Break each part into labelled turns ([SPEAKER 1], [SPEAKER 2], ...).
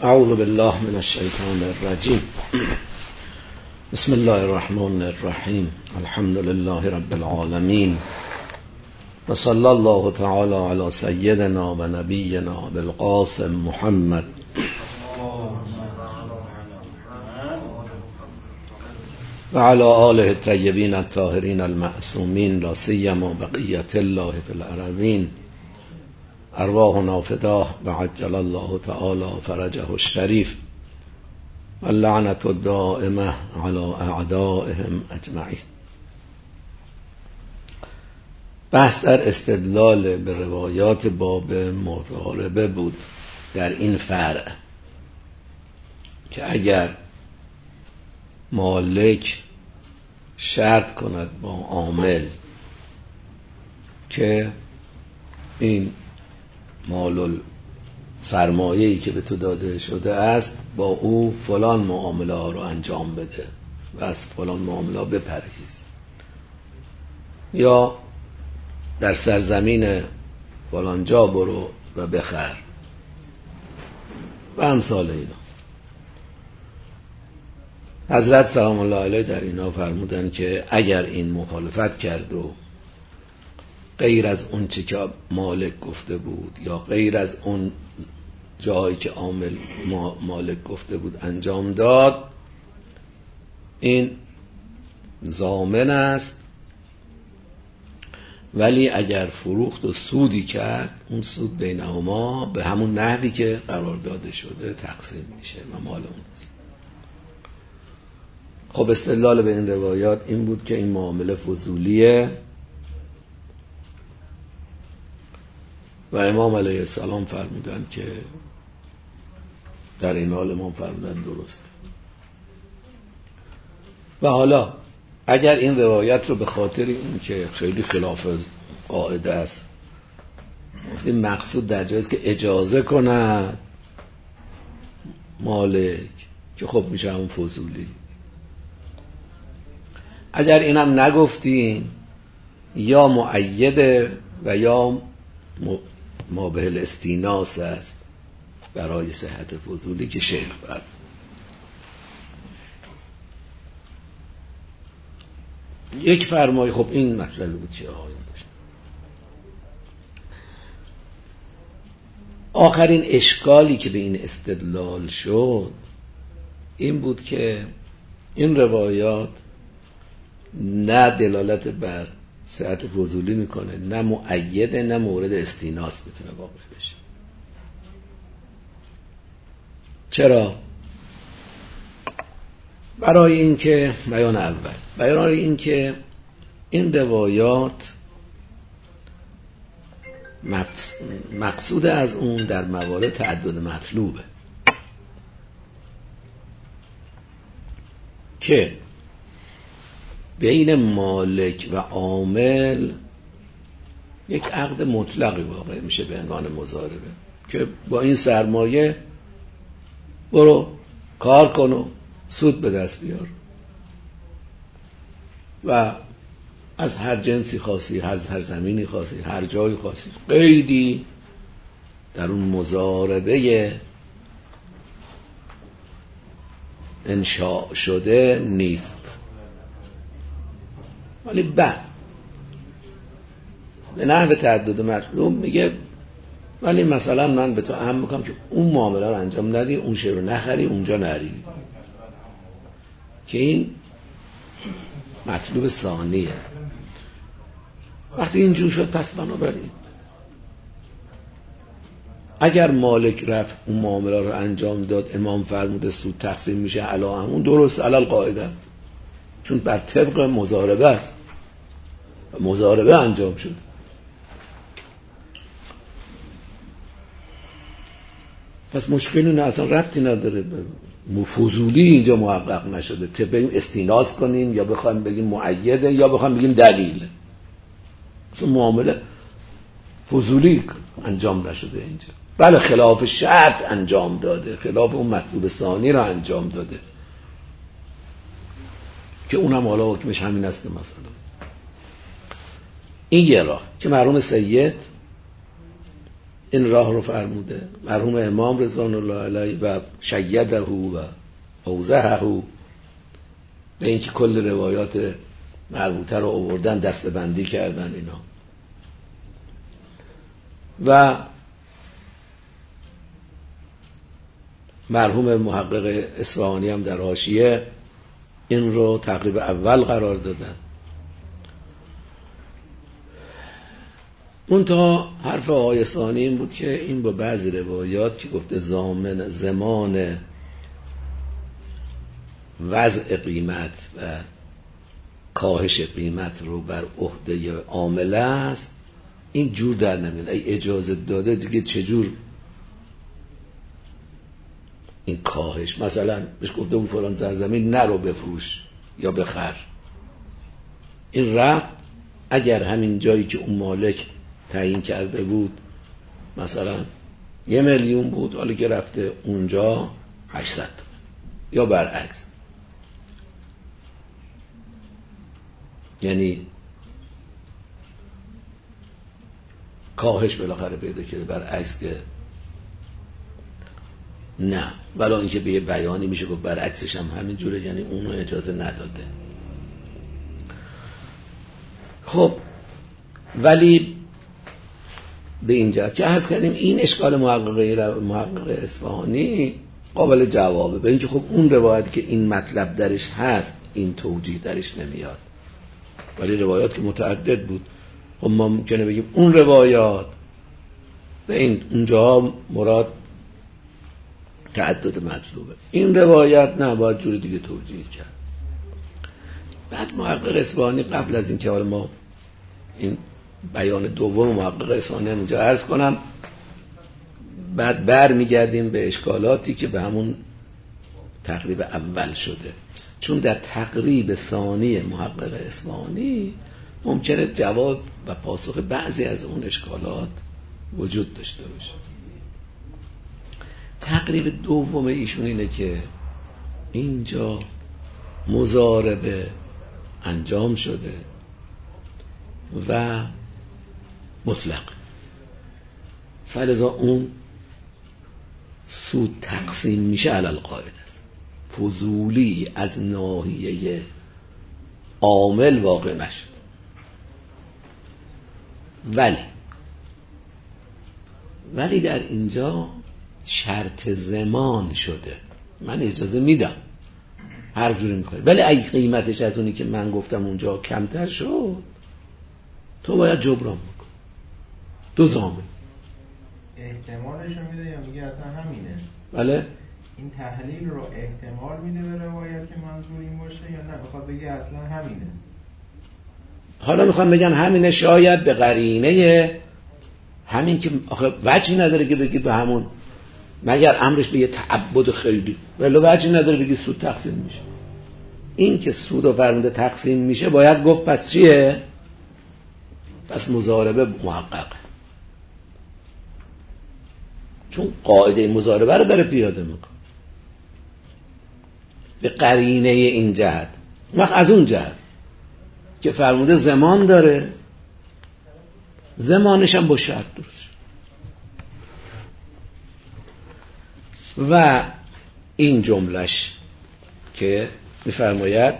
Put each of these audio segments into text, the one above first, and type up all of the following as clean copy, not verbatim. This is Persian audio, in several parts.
[SPEAKER 1] اعوذ بالله من الشیطان الرجیم. بسم الله الرحمن الرحیم. الحمد لله رب العالمین و صلی الله تعالی علی سیدنا و نبینا بالقاسم محمد و علی آله الطیبین الطاهرین المعصومین لا سیما بقیة الله فی الارضین. ارواحنا فداه و عجل الله تعالی فرجه الشریف و اللعنة الدائمة علی اعدائهم اجمعین. بحث در استدلال به روایات باب مضاربه بود در این فرع که اگر مالک شرط کند با عامل که این مال سرمایه‌ای که به تو داده شده است با او فلان معامله ها رو انجام بده و از فلان معامله بپرهیز، یا در سرزمین فلان جا برو و بخر و امثال اینا. حضرت سلام الله علیه در اینا فرمودن که اگر این مخالفت کرد و غیر از اون چه که مالک گفته بود یا غیر از اون جایی که عامل مالک گفته بود انجام داد، این ضامن است، ولی اگر فروخت و سودی کرد اون سود بینهما به همون نحوی که قرار داده شده تقسیم میشه و مال اون است. خب استدلال به این روایات این بود که این معامله فضولیه و امام علیه السلام فرمودند که در این حال امام فرمودند درست. و حالا اگر این روایت رو به خاطر این که خیلی خلاف قاعده است گفتیم مقصود در جایست که اجازه کند مالک، که خب میشه همون فضولی. اگر اینم نگفتیم یا مؤیده و یا ما به الاستیناس است برای صحت فضولی که شیخ فرد. یک فرمای خب این مطلب بود که آقایون داشت. آخرین اشکالی که به این استدلال شد این بود که این روایات نه دلالت بر صحت فضولی میکنه، نه مؤیده، نه مورد استیناس میتونه واقع بشه. چرا؟ برای اینکه برای اینکه این روایات مقصود از اون در موارد تعدد مطلوبه که بین مالک و عامل یک عقد مطلقی واقع میشه به عنوان مضاربه که با این سرمایه برو کار کن و سود به دست بیار و از هر جنسی خاصی، از هر زمینی خاصی، هر جایی خاصی، قیدی در اون مضاربه انشاء شده نیست. ولی بعد به نحو تعدد مطلوب میگه ولی مثلا من به تو امر میکنم که اون معامله رو انجام ندی، اون شی رو نخری، اونجا نری، که این مطلوب ثانیه. وقتی اینجور شد پس بنابراین اگر مالک رفت اون معامله رو انجام داد، امام فرموده سود تقسیم میشه علی همون، درست علی القاعده است، چون بر طبق مضاربه است، مضاربه انجام شد. پس مشکلی نه، اصلا ربطی نداره، فضولی اینجا محقق نشده. بگیم استیناس کنیم یا بخوایم بگیم مؤیده یا بخوایم بگیم دلیل، اصلا معامله فضولی انجام نشده اینجا. بله خلاف شرط انجام داده، خلاف اون مطلوب ثانی را انجام داده که اونم حالا حکمش همین است که مثلا این یه راه که مرحوم سید این راه رو فرموده مرحوم امام رضوان الله علیه و شیده و اوضحه، به اینکه کل روایات مربوطه رو آوردن دسته‌بندی کردن اینا. و مرحوم محقق اصفهانی هم در حاشیه این رو تقریب اول قرار دادن. منتها حرف آقای اصفهانی این بود که این با بعضی روایات که گفته زمان وضع قیمت و کاهش قیمت رو بر عهده عامله است، این جور در نمیاد. ای اجازه داده دیگه چجور این کاهش، مثلا بهش گفته بود فلان زرزمین نرو بفروش یا بخر، این رفت اگر همین جایی که اون مالک تعیین کرده بود مثلا 1 میلیون بود، حالا که رفته اونجا 800 یا برعکس، یعنی کاهش بالاخره پیدا کرده. برعکس که نه، ولی اینکه به یه بیانی میشه گفت برعکسش هم همین جوره، یعنی اونو اجازه نداده. خب ولی به اینجا که عرض کردیم این اشکال محقق اصفهانی قابل جوابه، به اینکه خب اون روایتی که این مطلب درش هست این توجیه درش نمیاد، ولی روایات که متعدد بود خب ما ممکنه بگیم اون روایات به این اونجا مراد تعدد مطلوبه، این روایت نه باید جوری دیگه توجیه کرد. بعد محقق اصفهانی قبل از این که حالا ما این بیان دوم محقق اصفهانی اینجا عرض کنم، بعد بر میگردیم به اشکالاتی که به همون تقریب اول شده، چون در تقریب ثانی محقق اصفهانی ممکنه جواب و پاسخ بعضی از اون اشکالات وجود داشته باشه. تقریب دوم ایشون اینه که اینجا مضاربه انجام شده و مطلق، فلذا اون سود تقسیم میشه علی القاعده است، فضولی از ناحیه عامل واقع نشد. ولی در اینجا شرط زمان شده، من اجازه میدم هر جوری میخوای، ولی اگه قیمتش از اونی که من گفتم اونجا کمتر شد تو باید جبران بکن. دو زامن
[SPEAKER 2] احتمالش رو میده یا میگه اصلا همینه؟
[SPEAKER 1] بله
[SPEAKER 2] این تحلیل رو احتمال میده به روایت که منظور این باشه یا نه بخواد بگه اصلا همینه؟
[SPEAKER 1] حالا میخوام بگن همینه، شاید به قرینه همین که آخه وجهی نداره که بگی به همون، مگر امرش به یه تعبد خیلی، ولی وجهی نداره بگی سود تقسیم میشه. این که سود و فرموده تقسیم میشه باید گفت پس چیه؟ پس مضاربه محققه، چون قاعده مضاربه رو داره پیاده میکنه به قرینه این جهت. وقت از اون جهت که فرموده زمان داره، زمانش هم با شرط درست و این جملش که میفرماید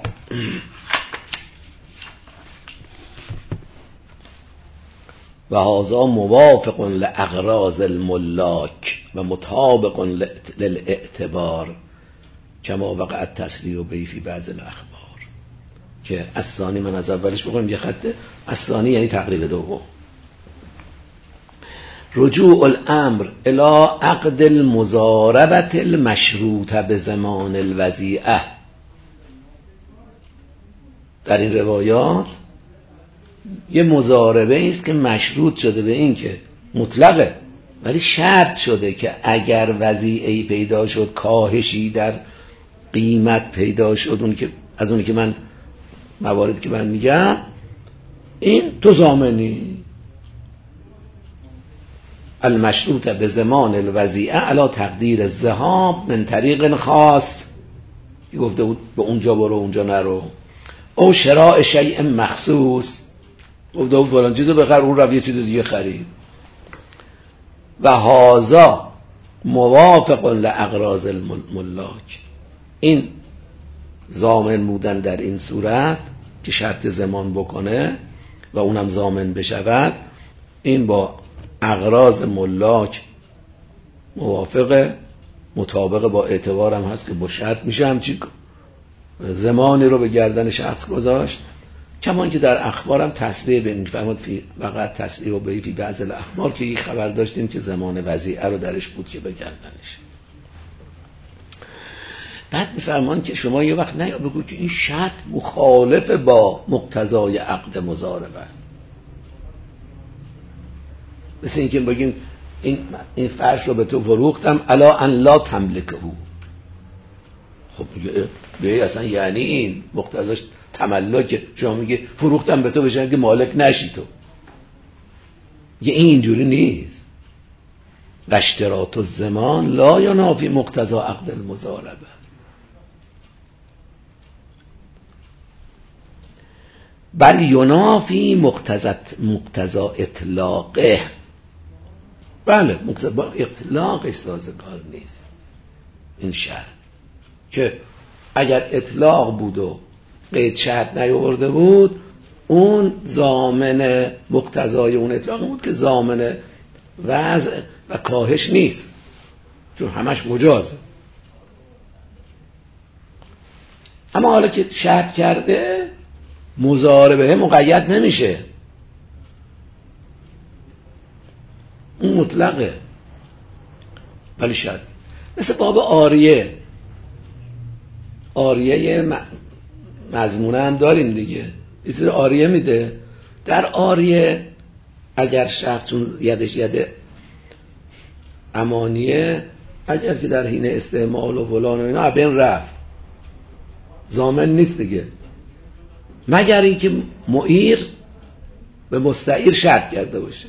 [SPEAKER 1] و هذا موافق لاغراض الملاک و مطابق للاعتبار کما وقع التسلیح به فی بعض الاخبار، که الثانی من از اولش بکنم یه خطه، الثانی یعنی تقریب دوم، رجوع الامر الى عقد المضاربه المشروطه به زمان الوضیعه. در این روایات یه مضاربه است که مشروط شده به این که مطلقه، ولی شرط شده که اگر وضیعه‌ای پیدا شد، کاهشی در قیمت پیدا شد، اون که از اونی که من مواردی که من میگم، این تو ضامنی المشروط به زمان الوضیعه علی تقدیر الذهاب من طریق خاص، گفته بود به اونجا برو اونجا نرو، او شراء شیء مخصوص، گفته بود فلان چیزو بخر، اون رفت یه چیز دیگه خرید. و هازا موافق لاغراض الملاک. این ضامن بودن در این صورت که شرط ضمان بکنه و اونم ضامن بشود، این با اغراض ملاک موافقه، مطابق با اعتبارم هست که با شرط میشه همچی ضمانی رو به گردن شخص گذاشت. کمان که در اخبارم تصریح به میفرماد فقط تصریح و به فی بعض الاخبار که یک خبر داشتیم که ضمان وضیعه رو درش بود که به گردنش. بعد میفرمان که شما یه وقت نیا بگو که این شرط مخالف با مقتضای عقد مضاربه است. مثل اینکه بگیم این فرش رو به تو فروختم الا ان لا تملکه. خب دیگه اصلا یعنی این مقتضاش تملک. شما میگه فروختم به تو بشن که مالک نشی تو. یه اینجوری نیست. و اشتراط الضمان لا ینافی مقتضا عقد المضاربه. بل ینافی مقتضا اطلاقه. بله با اطلاقش سازگار نیست این شرط، که اگر اطلاق بود و قید شرط نیاورده بود اون ضامن مقتضای اون اطلاق بود که ضامن وضع و کاهش نیست، چون همش مجازه. اما حالا که شرط کرده مضاربه مقید نمیشه، اون مطلقه. ولی شرط مثل باب آریه مضمونه هم داریم دیگه. این آریه میده. در آریه اگر شخص چون یدش ید امانیه، اگر که در حین استعمال و فلان و اینا بین رفت ضامن نیست دیگه، مگر اینکه معیر به مستعیر شرط کرده باشه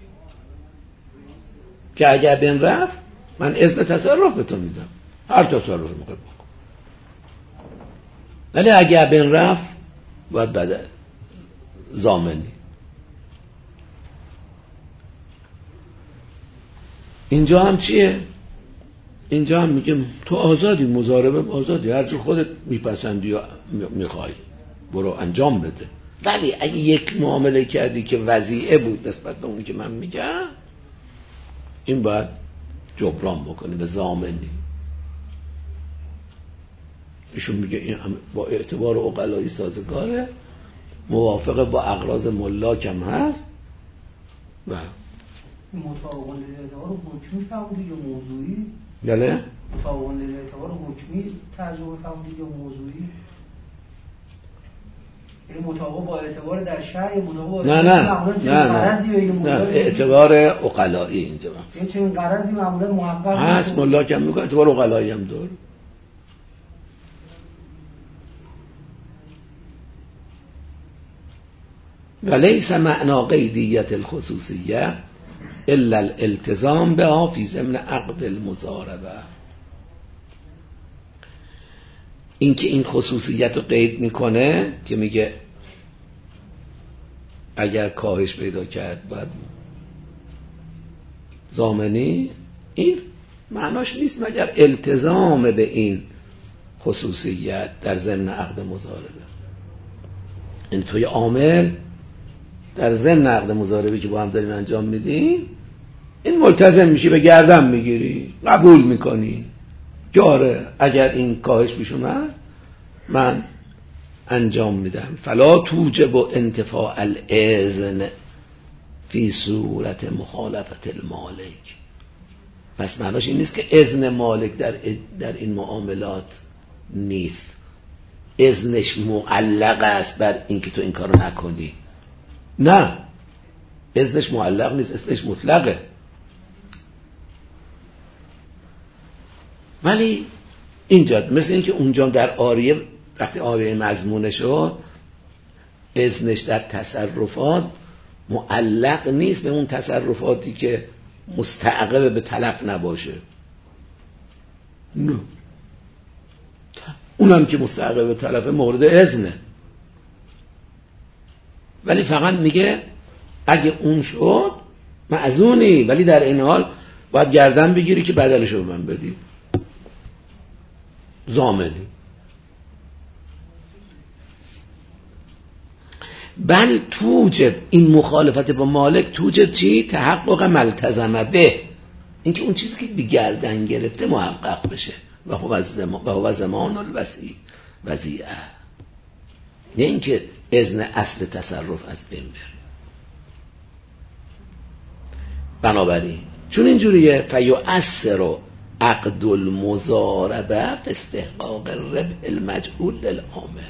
[SPEAKER 1] که اگر بین رفت من اذن تصرف به تو میدم، هر تصرف میخوای بکن. ولی اگر بین رفت باید بعد ضامنی. اینجا هم چیه؟ اینجا هم میگه تو آزادی، مضاربه آزادی، هر جور خودت میپسندی یا میخوای برو انجام بده. ولی اگه یک معامله کردی که وضیعه بود نسبت به اونی که من میگم، این باید جبران بکنی به ضامنی. ایشون میگه این با اعتبار عقلایی سازگاره، موافق با اغراض ملاک هم هست. و
[SPEAKER 3] متعاون اعتبار حکمی فهمید یا موضوعی؟
[SPEAKER 1] بله؟
[SPEAKER 3] متعاون اعتبار حکمی ترجمه فهمید یا موضوعی؟ یعنی متعاون با اعتبار در شرع یا متعاون با
[SPEAKER 1] نه اعتبار عقلایی اینجا هست.
[SPEAKER 3] این چنین غرضی معمولا محقق
[SPEAKER 1] هست، ملاک هم میگه، اعتبار عقلایی هم داره. ولیس معنا قیدیت الخصوصیه الا الالتزام بها فی ضمن عقد المضاربه. این که این خصوصیت رو قید میکنه که میگه اگر کاهش پیدا کرد باید ضامنی، این معناش نیست مگر التزام به این خصوصیت در ضمن عقد مضاربه. این توی عامل در ضمن عقد مضاربه که با هم داریم انجام میدیم، این ملتزم میشی، به گردن میگیری، قبول میکنی که آره اگر این کاهش پیش اومد من انجام میدم. فلا توجب انتفاع الاذن فی صورت مخالفت المالک. پس معناش این نیست که اذن مالک در این معاملات نیست، اذنش معلق است بر اینکه تو این کارو نکنی. نه، اذنش معلق نیست، اذنش مطلقه. ولی اینجا مثل اینکه اونجا در آریه وقتی آریه مضمونه شد، اذنش در تصرفات معلق نیست به اون تصرفاتی که مستعقب به تلف نباشه. نه، اونم که مستعقب به تلف مورد اذنه. ولی فقط میگه اگه اون شد معزونی، ولی در این حال باید گردن بگیری که بدلش رو من بدی. ضامنی. بل توجب این مخالفت با مالک توجب چی؟ تحقق ملتزم به، اینکه اون چیزی که بی گردن گرفته محقق بشه و هو زمان الوضیعه، نه اینکه اذن اصل تصرف از بین بره. بنابراین چون اینجوریه فیؤثر عقد المضاربه فی استحقاق الربح المجعول للعامل.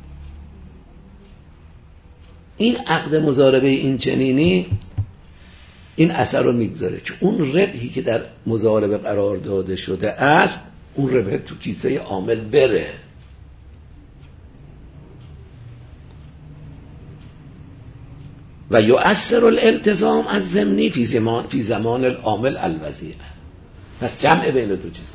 [SPEAKER 1] این عقد مضاربه این چنینی این اثر رو میگذاره که اون ربحی که در مضاربه قرار داده شده است اون ربح تو کیسه عامل بره. و یؤثر الالتزام از ضمنی فی زمان العامل الوضیعه. پس جمع بین دو چیز،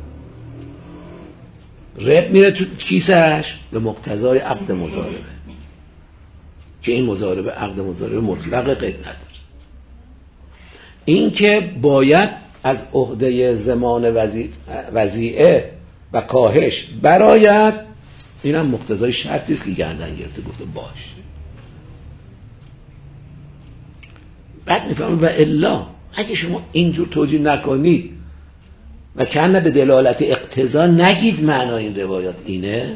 [SPEAKER 1] ربح میره تو کیسهش به مقتضای عقد مضاربه که این مضاربه عقد مضاربه مطلق قید نداره. این که باید از عهده زمان وضیعه و کاهش برآید، اینم مقتضای شرطی است که گردن گرفته گفته باشه. بعد میفهمم و الا اگه شما اینجور توجیه نکنید و کنه به دلالت اقتضا نگید معنای این روایات اینه،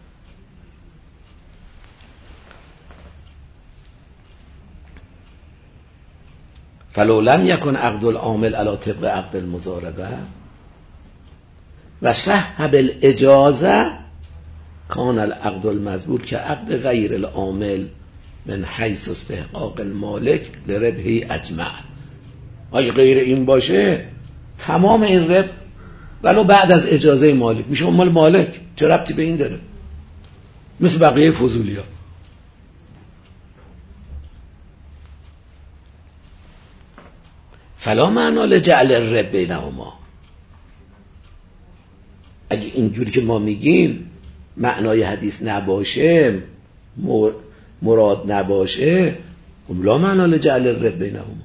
[SPEAKER 1] فلو لم یکن عقد العامل علی طبق عقد المضاربه و صح بالاجازه کان العقد المذکور که عقد غیر العامل من حیث استحقاق المالک لربحی اجمع. اگه غیر این باشه تمام این ربح ولو بعد از اجازه مالک میشه مال مالک، چه ربطی به این داره؟ مثل بقیه فضولی ها. فلا معنا لجعل الربح بینهما. اگه اینجوری که ما میگیم معنای حدیث نباشه، مراد نباشه، لا معنا لجعل الربح بینهما.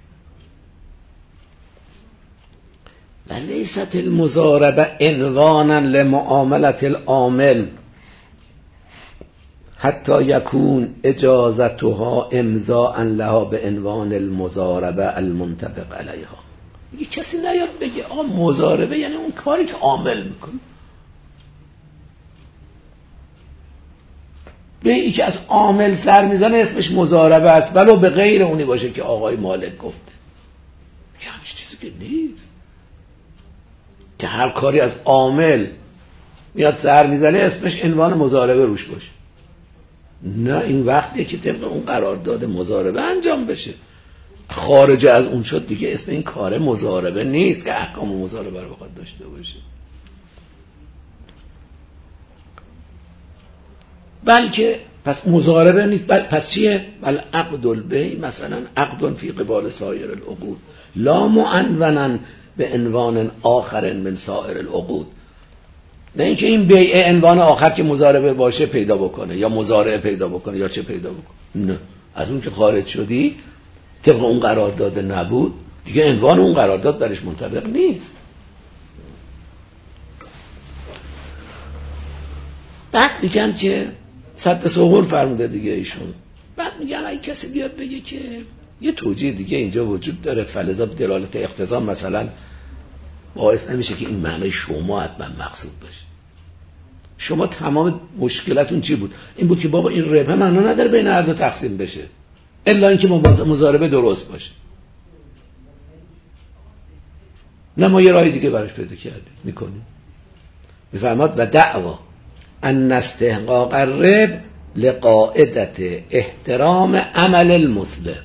[SPEAKER 1] و لیست المضاربه عنوانا لمعاملة العامل حتی یکون اجازتها امضاء لها به عنوان المضاربه المنطبق علیها. یه کسی نیاد بگه آقا مضاربه یعنی اون کاری که عامل میکنه، به این که از عامل سر میزنه اسمش مضاربه است ولو به غیر اونی باشه که آقای مالک گفته. یعنی چیزی که نیست که هر کاری از عامل میاد سر میزنه اسمش عنوان مضاربه روش باشه. نه، این وقتیه که طبق اون قرارداد مضاربه انجام بشه. خارج از اون شد دیگه اسم این کار مضاربه نیست که احکام مضاربه رو بخواد داشته باشه. بلکه پس مضاربه نیست، پس چیه؟ بل عقد البیع مثلا عقد فی قبال سایر العقود لا معنونا به عنوان آخر من سایر العقود. نه اینکه این بیع عنوان آخر که مضاربه باشه پیدا بکنه یا مضارعه پیدا بکنه یا چه پیدا بکنه. نه، از اون که خارج شدی طبق اون قرارداد نبود دیگه عنوان اون قرارداد برش منطبق نیست. بعد میگن که سد سوغل فرموده دیگه ایشون. بعد میگن اگه کسی بیاد بگه که یه توجیه دیگه اینجا وجود داره، فلذا دلالت اقتضا مثلا باعث نمیشه که این معنی شما حتما مقصود باشه. شما تمام مشکلاتون چی بود؟ این بود که بابا این ربح معنا نداره بین هر دو تقسیم بشه الا اینکه مضاربه درست باشه. نه، ما یه راه دیگه براش پیدا کردیم میکنیم. میفهمد و دعوا ان استحقاق الربح لقاعدت احترام عمل المسلم.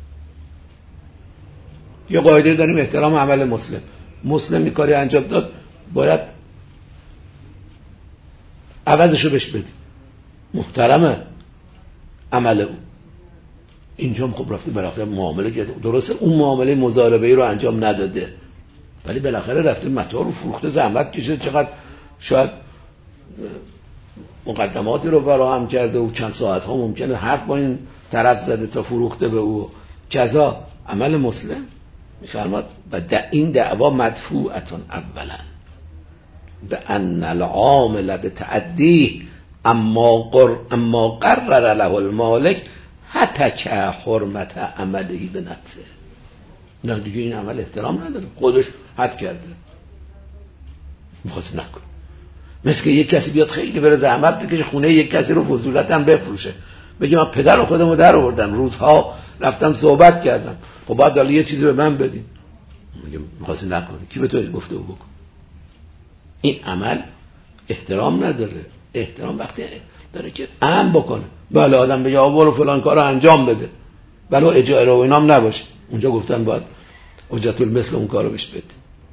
[SPEAKER 1] یه قاعده داریم احترام عمل مسلم. مسلم این کاری انجام داد باید عوضشو بهش بدی، محترمه عمل اون. اینجا خب رفته بالاخره معامله کرده، درسته اون معامله مضاربه‌ای رو انجام نداده ولی بالاخره رفته متاع رو فروخته، زحمت کشیده، چقدر شاید مقدماتی رو فراهم کرده و چند ساعت ها ممکنه حرف با این طرف زده تا فروخته به او، جزا عمل مسلم میفرماد و این دعوا مدفوعتون اولا به ان العامل به تعدیه اما قرر له المالک حتی که حرمت عملی به نفسه. نه دیگه این عمل احترام نداره، خودش حد کرده، باز نکن. مثل که یک کسی بیاد خیلی بره زحمت بکشه خونه یک کسی رو فضولتاً بفروشه، بگه من پدر و خودمو در آوردم، روزها رفتم صحبت کردم، خب بعد حالا یه چیزی به من بدین. میگه می‌خواستی نکنی، کی به تو گفته بکن؟ این عمل احترام نداره. احترام وقتی داره که امر بکنه. بله آدم بگه برو فلان کارو انجام بده، بله اجاره و اینام نباشه، اونجا گفتن باید حجت المثل اون کارو بهش بده.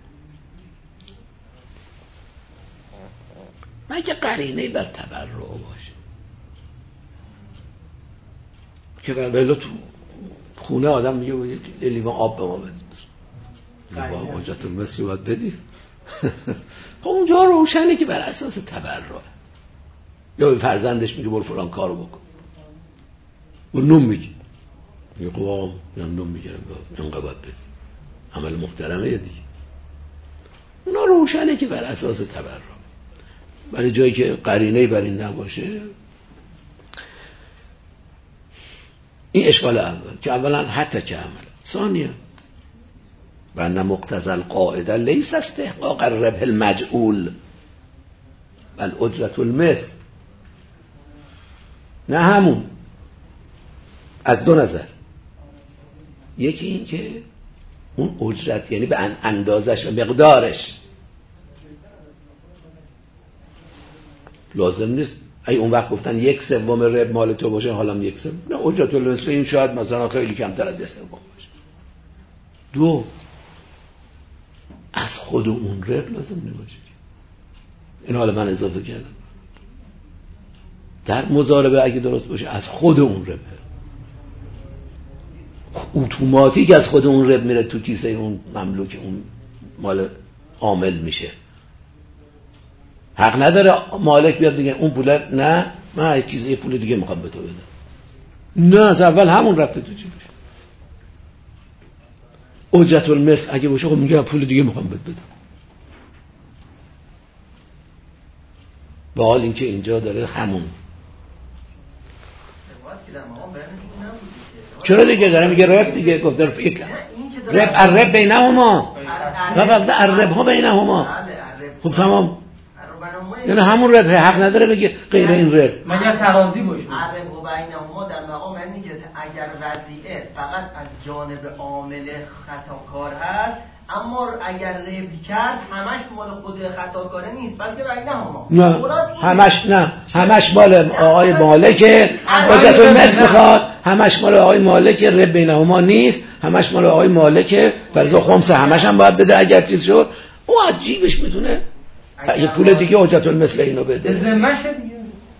[SPEAKER 1] مگه قرینه بر تبرع باشه که بله تو خونه آدم میگه یه لیوان آب به ما بدید، با حجت المثل باید بدید. خب اونجا روشنه که بر اساس تبرع. یا به فرزندش میگه برو فلان کارو بکن، و نون میگه میگه خب یا نون میگیرم اینقدر باید بدید، عمل محترمه دیگه. اونا روشنه که بر اساس تبرع. برای جایی که قرینه بر این نباشه، این اشکال اول که اولا حتی که عمل ثانیه و ان مقتضى القاعده لیس استحقاق الربح المجعول بل اجرت المثل. نه همون، از دو نظر. یکی این که اون اجرت یعنی به اندازش و مقدارش لازم نیست. ای اون وقت گفتن 1/3 ربح مال تو باشه، حالا 1/3 نه، اجرت المثل این شاید مثلا خیلی کمتر از 1/3 باشه. دو، از خود اون ربح لازم نباشه. این حالا من اضافه کردم. در مضاربه اگه درست باشه از خود اون ربح، اتوماتیک از خود اون ربح میره تو کیسه اون مملوک، اون مال عامل میشه. حق نداره مالک بیاد دیگه اون پول نه، من یه پول دیگه میخوام به تو بدم. نه، از اول همون رفته تو جیبش. اجرت المثل اگه باشه خب میگه پول دیگه میخوام بهت بدم. با حال اینکه اینجا داره همون. چرا دیگه داره میگه رب دیگه، گفته رب الرب بینهما، نه فقط الرب ها بینهما. خب تمام، یعنی همون رب، حق نداره بگه غیر این رب.
[SPEAKER 4] مگر ترازی باشه
[SPEAKER 5] الرب و بینهما در مقام اینه که اگر وضعیه فقط از جانب عامل خطاکار هست، اما اگر رب کرد همش مال خود خطاکاره نیست بلکه بینهما.
[SPEAKER 1] نه همش مال آقای مالک حجت المثل میخواد، همش مال آقای مالک رب بینهما نیست، همش مال آقای مالک فرض خمس، همش هم باید بده اگر چیز شد. او عجیبش میتونه یه پول دیگه حجت المثل اینو بده.
[SPEAKER 4] ذمه‌شه دیگه.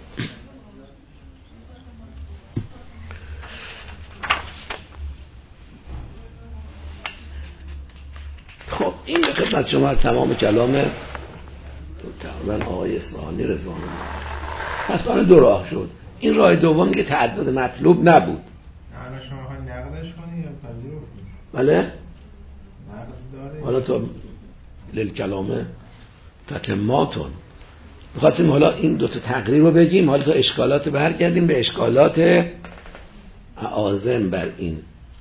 [SPEAKER 1] خب این خدمت شما تمام کلام تقریبا آقای اصفهانی رضوان الله. پس برای دو راه شد. این راه دوم که تعدد مطلوب نبود.
[SPEAKER 2] حالا شما خواهید نقدش کنی یا پذیرو کنی؟
[SPEAKER 1] بله؟
[SPEAKER 2] نقد داره؟
[SPEAKER 1] حالا تا للکلام تتماتون می‌خواستیم حالا این دوتا تقریر رو بگیم، حالا تا اشکالات برگردیم به اشکالات اعاظم بر این.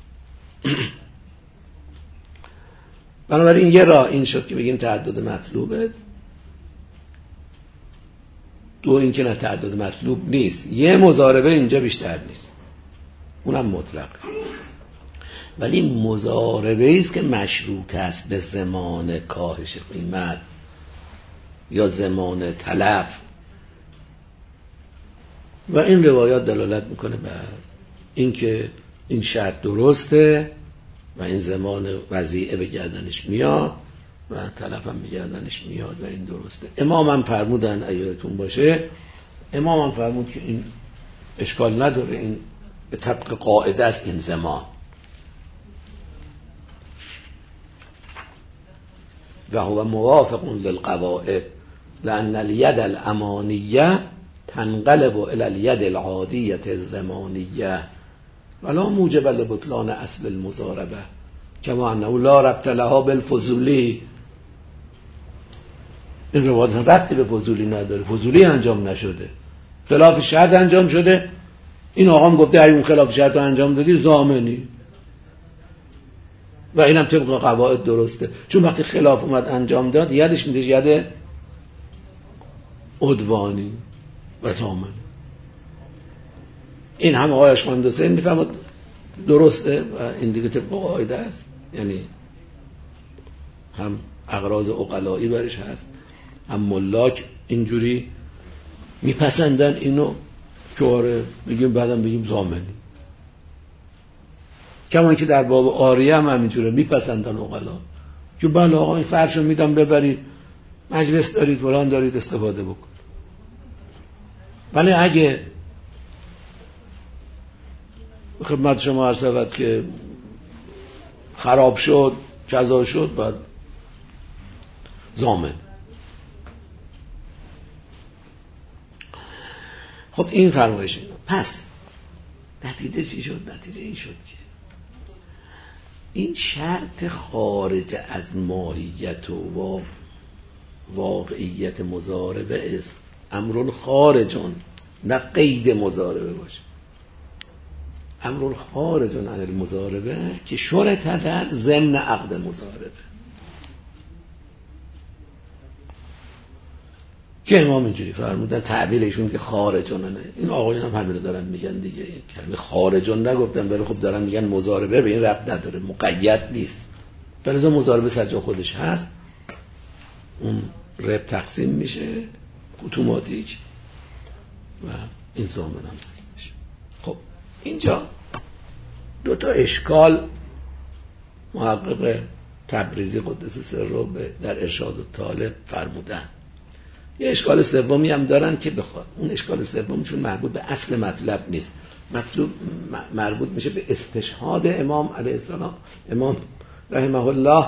[SPEAKER 1] بنابراین یه راه این شد که بگیم تعدد مطلوبه. دو این که نه تعدد مطلوب نیست، یه مضاربه اینجا بیشتر نیست، اونم مطلق، ولی مضاربه است که مشروط است به زمان کاهش قیمت یا زمان تلف. و این روایات دلالت میکنه بر این که این شرط درسته و این زمان وضیعه به گردنش میاد و تلف هم به گردنش میاد و این درسته. امام هم فرمودن ایاتون باشه، امام هم فرمود که این اشکال نداره، این به طبق قاعده است این زمان. و هو موافق للقواعد لأن الید الامانیه تنقلب الى الید العادیه الزمانیه ولا موجب لبطلان اصل المضاربه کما انه لا ربط لها بالفضولی. این روایت ربطی به فضولی نداره، فضولی انجام نشده، خلاف شرط انجام شده. این آقا هم گفته اگه اون خلاف شرط انجام دادی ضامنی، و اینم طبق قواعد درسته، چون وقتی خلاف اومد انجام داد یادش میده ید عدوانی و ضامن. این هم آقای اشمند حسین میفهمد درسته و این دیگه طبق قاعده است، یعنی هم اغراض عقلایی برش هست، هم ملاک اینجوری میپسندن اینو که آره بگیم بعدم بگیم ضامنی. کما که در باب عاریه هم همینجوره میپسندن عقلا که بله آقا این فرشو میدم ببرید مجلس دارید فلان دارید استفاده بکن. ولی اگه خدمت شما عرض شود که خراب شد کذا شد بعد ضامن. خب این فرمایش اینو. پس نتیجه چی شد؟ نتیجه این شد که این شرط خارج از ماهیت و واقعیت مضاربه است، امر خارجون، نه قید مضاربه باشه، امر خارجون عن المضاربه که شرط در ضمن عقد مضاربه. که امام اینجوری فرمودن، تعبیرشون که خارجون، این آقایون هم همین رو دارن میگن دیگه، کلمه خارجون نگفتن ولی خب دارن میگن مضاربه به این ربط نداره، مقید نیست، برای مضاربه سجا خودش هست، اون رب تقسیم میشه اتوماتیک و این ضامن هم هستش. خب اینجا دو تا اشکال محقق تبریزی قدس سره در ارشاد الطالب فرمودن. یه اشکال سومی هم دارن که بخواد اون اشکال سومشون مربوط به اصل مطلب نیست، مطلوب مربوط میشه به استشهاد امام علیه السلام، امام رحمه الله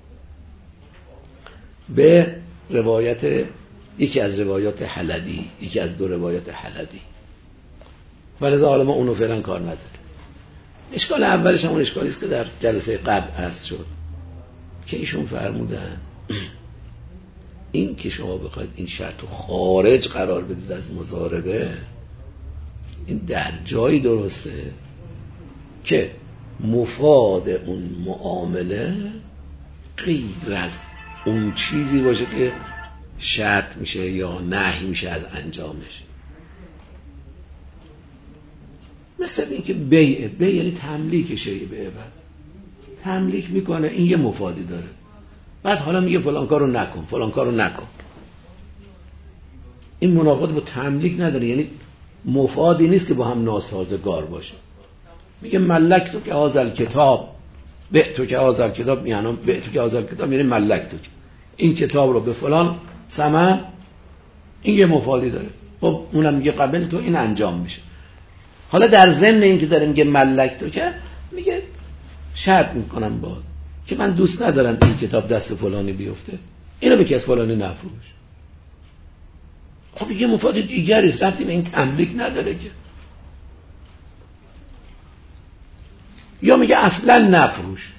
[SPEAKER 1] به روایت یکی از روایات حلبی، یکی از دو روایات حلبی، ولذا حالا ما اونو فعلا کار نداره. اشکال اولش هم اون اشکالی است که در جلسه قبل عرض شد که ایشون فرمودن این که شما بخواید این شرط رو خارج قرار بدید از مضاربه، این در جایی درسته که مفاد اون معامله غیر از اون چیزی باشه که شرط میشه یا نهی میشه از انجامش. مثل این که بیع یعنی تملیک شیء به عوض، تملیک میکنه، این یه مفادی داره، بعد حالا میگه فلان کارو نکن فلان کارو نکن. این مناقضه با تملیک نداره، یعنی مفادی نیست که با هم ناسازگار باشه. میگه ملک تو که هازل کتاب، به تو که هازل کتاب، یعنی به تو که هازل کتاب یعنی ملک تو که این کتاب رو به فلان ثمن، این یه مفادی داره. خب اونم میگه قبل تو این انجام میشه. حالا در ضمن این که داره میگه ملک تو که میگه شرط میکنم با که من دوست ندارم این کتاب دست فلانی بیفته، اینو به کس فلانی نفروش. خب یه مفاد دیگری است، ربطی به این تملیک نداره که. یا میگه اصلا نفروش.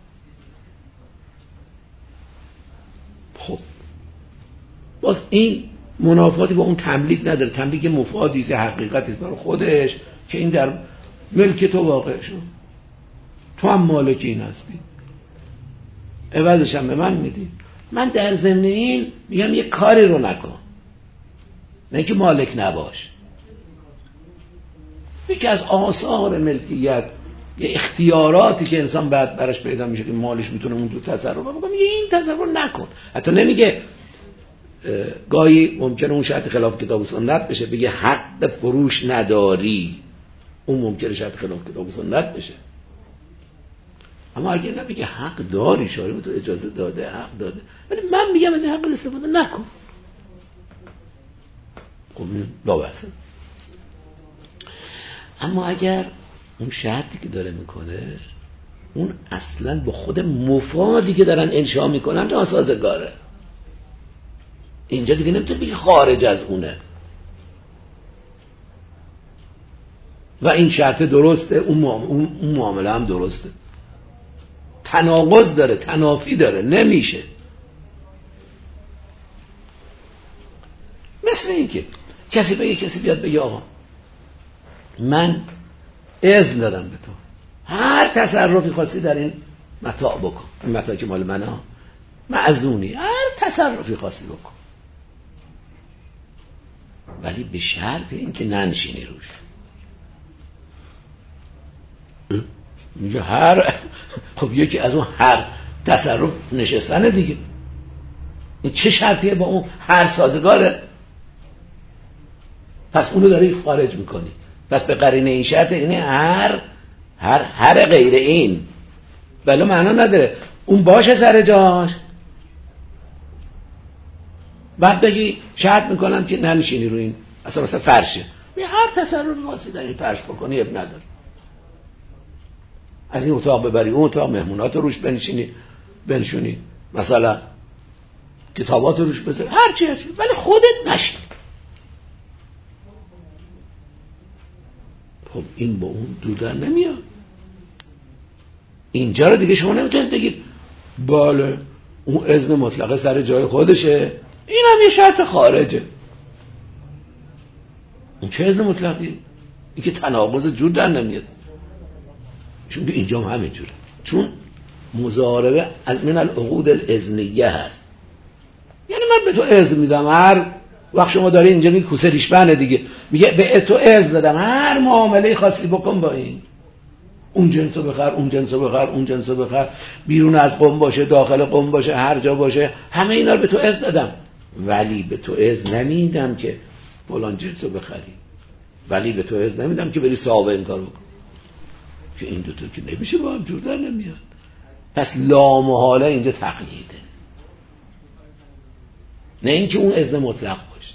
[SPEAKER 1] خب باز این منافاتی با اون تملیک نداره، تملیک مفادی است، حقیقتی است برای خودش که این در ملک تو واقع شد، تو هم مالک این هستی، عوضش هم به من میدی. من در ضمن این میگم یه کاری رو نکن، نه که مالک نباش. یکی از آثار ملکیت یه اختیاراتی که انسان بعد براش پیدا میشه که مالش میتونه اون تو تصرف بکنه، میگه این تصرف نکن. حتی نمیگه گاهی ممکنه اون شرط خلاف کتاب و سنت بشه، بگه حق فروش نداری، اون ممکنه شرط خلاف کتاب و سنت بشه. اما اگه نمیگه حق داری، شارع به تو اجازه داده، حق داده، ولی من میگم از این حق استفاده نکن، خب لا بحثه. اما اگر اون شرطی که داره میکنه اون اصلا با خود مفادی که دارن انشا میکنن ناسازگاره، اینجا دیگه نمیتونه بگه خارج از اونه. و این شرط درسته، اون معامله هم درسته. تناقض داره، تنافی داره، نمیشه. مثل این که کسی بیاد بگه آقا من اذن دادم به تو هر تصرفی خواستی در این متاع بکن، این متاع که مال منه، معزونی، هر تصرفی خواستی بکن، ولی به شرط این که ننشینی روش. میگه خب یکی از اون هر تصرف نشستنه دیگه، این چه شرطیه با اون هر سازگاره؟ پس اونو داری خارج میکنی. پس به قرینه این شرط، یعنی هر غیر این، بله معنا نداره اون باشه سر جاش، بعد بگی شرط میکنم که ننشینی رو این اصلا مثلا فرشه، هر تصرف واسه در این فرش بکنی اب نداره، از این اتاق ببری اون اتاق، مهمونات روش بنشونی، مثلا کتابات روش بذاری، هر چی هستی، ولی خودت نشین. خب این با اون جور نمیاد. اینجا رو دیگه شما نمیتونید بگید باله اون اذن مطلقه سر جای خودشه، این هم یه شرط خارجه. اون چه اذن مطلقی؟ این که تناقض جور در نمیاد، چون اینجا هم همین جوره، چون مضاربه از من العقود الاذنیه هست. یعنی من به تو اذن میدم، هر وقت شما داری اینجا میگی کوسه ریشبنه دیگه، میگه به تو اذن دادم هر معامله خاصی بکن با این، اون جنسو بخر، اون جنسو بخر، اون جنسو بخر، بیرون از قم باشه، داخل قم باشه، هر جا باشه، همه اینا رو به تو اذن دادم، ولی به تو اذن نمیدم که فلان جنسو بخری، ولی به تو اذن نمیدم که بری صاحب این کارو بکن، که این دوتا که نمیشه با هم جور در نمیاد. پس لامحاله اینجا تقییده، نه اینکه اون اذن مطلق باشه.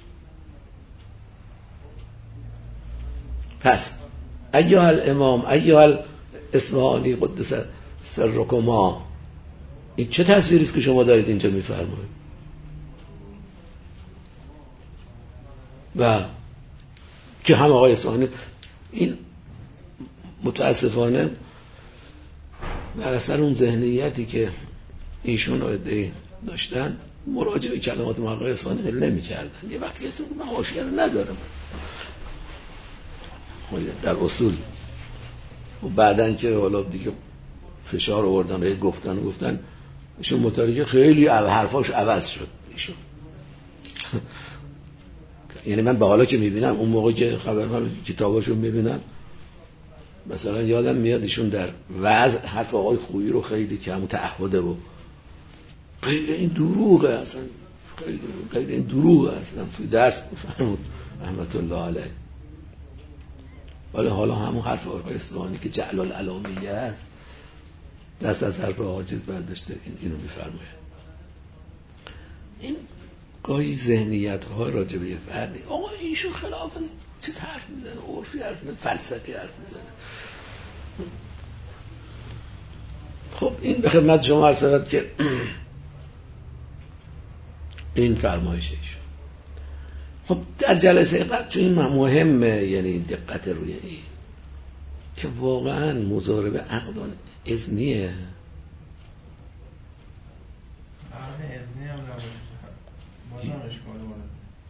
[SPEAKER 1] پس ایها الامام، ایها الاصفهانی قدس سرکما، این چه تصویری است که شما دارید اینجا میفرمایید؟ و که هم آقای اصفهانی این متاسفانه در اثر اون ذهنیتی که ایشون عده‌ای داشتن مراجعه کلمات محقق اصفهانی خیلی نمی‌کردن. یه وقتی کسی من حاشیه رو ندارم در اصول، و بعدن که حالا دیگه فشار آوردن گفتن ایشون متارکه خیلی حرفاش عوض شد ایشون. یعنی من به حالا که میبینم، اون موقع که خبرنامه کتاباشو میبینم، مثلا یادم میاد ایشون در وضع حرف آقای خویی رو خیلی که همون تعهده و غیر این دروغه، اصلا غیر این دروغه، اصلا توی درس میفرمود رحمت الله علیه. حالا همون حرف آقای اصفهانی که جعل العلامیه است، دست از حرف حاجت برداشته اینو میفرماید. این گاهی ذهنیت ها راجع به فردی، آقا ایشون خلاف چیز حرف میزنه، عرفی حرف میزنه، فلسفی حرف میزنه. خب این به خدمت شما عرض شود که این فرمایش ایشون. خب در جلسه قبل چون این مهمه، یعنی دقت روی این که واقعا مضاربه عقدان اذنیه،
[SPEAKER 2] اذنی هم نباشه بازم اشکال وارد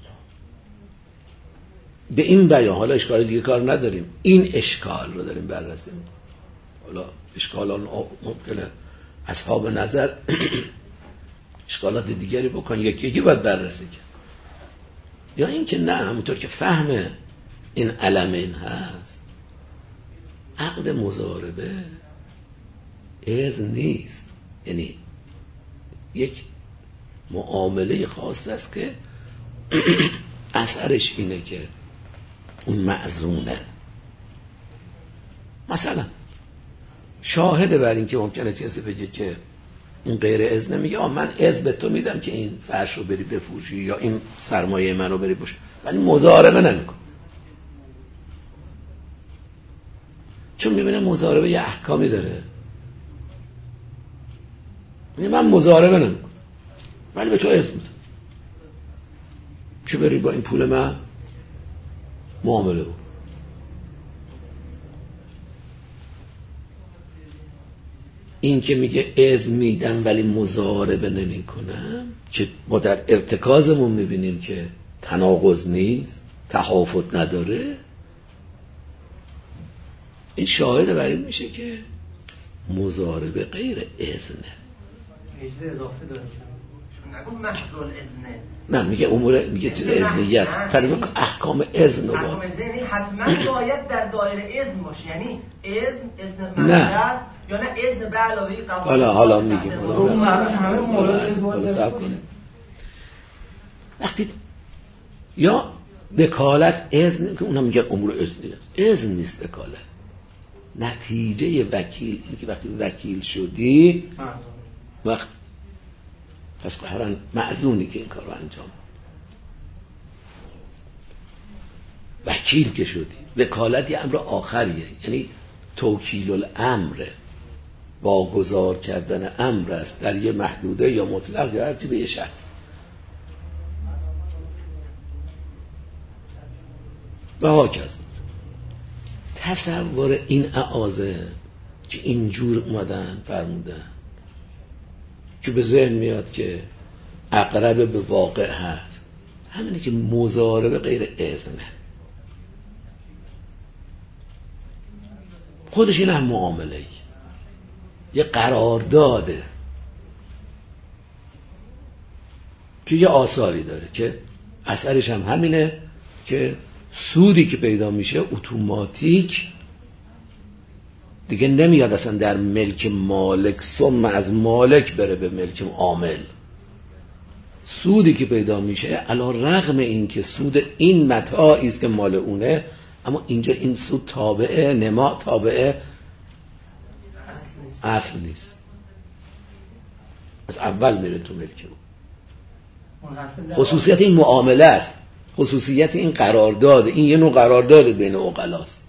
[SPEAKER 1] به این بیان. حالا اشکال دیگه کار نداریم، این اشکال رو داریم بررسی می‌کنیم. حالا اشکالان ممکنه اصحاب نظر اشکالات دیگری بکن، یکی باید بررسی کرد، یا این که نه، همونطور که فهم این علمین هست، عقد مضاربه اذن نیست، یعنی یک معامله خاص است که اثرش اینه که اون معزونه. مثلا شاهده بر این که ممکنه کسی بگه که این غیر اذن، میگه من اذن به تو میدم که این فرش رو بری بفروشی یا این سرمایه من رو بری بوش، ولی مضاربه نمیکن، چون میبینه مضاربه یه احکامی داره. میگه من مضاربه نمیکن ولی به تو اذن میدم که بری با این پول من معامله بود. این که میگه اذن میدم ولی مضاربه نمی کنم، که ما در ارتکازمون میبینیم که تناقض نیست، تخافت نداره، این شاهد بر این میشه که مضاربه غیر اذنه.
[SPEAKER 3] اجازه اضافه داره
[SPEAKER 5] نگو محض الاذنه،
[SPEAKER 1] نه میگه امور، میگه چیز اذنیه است، فرض کن احکام اذن رو
[SPEAKER 5] احکام اذن یعنی حتما باید در دایره اذن باشه، یعنی اذن
[SPEAKER 1] نه
[SPEAKER 5] است یا نه اذن به علاوه قواعد.
[SPEAKER 1] حالا میگیم
[SPEAKER 3] اون معنیش همه مورد
[SPEAKER 1] وقتی یا وکالت اذن که اونها میگن امور اذنیه، اذن نیست وکالت، نتیجه وکیل این که وقتی وکیل شدی وقت پس قهران معزونی که این کار رو انجام وکیل که شدی. وکالت یه امر آخریه، یعنی توکیل الامر، واگذار کردن امر است در یه محدوده یا مطلق یا هرچی به یه شخص. و هاکذا تصور این اعاذه که اینجور اومدن فرمودن که به ذهن میاد که اقرب به واقع هست، همینه که مضاربه غیر اذنه. خودش این هم معامله ای، یه قرارداده که یه آثاری داره که اثرش هم همینه که سودی که پیدا میشه اتوماتیک دیگه نمیاد اصلا در ملک مالک ثم از مالک بره به ملک عامل. سودی که پیدا میشه علی رغم این که سود این متاعی است که مال اونه، اما اینجا این سود تابعه نما، تابعه اصل نیست، از اول میره تو ملک اون. خصوصیت این معامله است، خصوصیت این قرارداد، این یه نوع قرارداد بین عقلاست.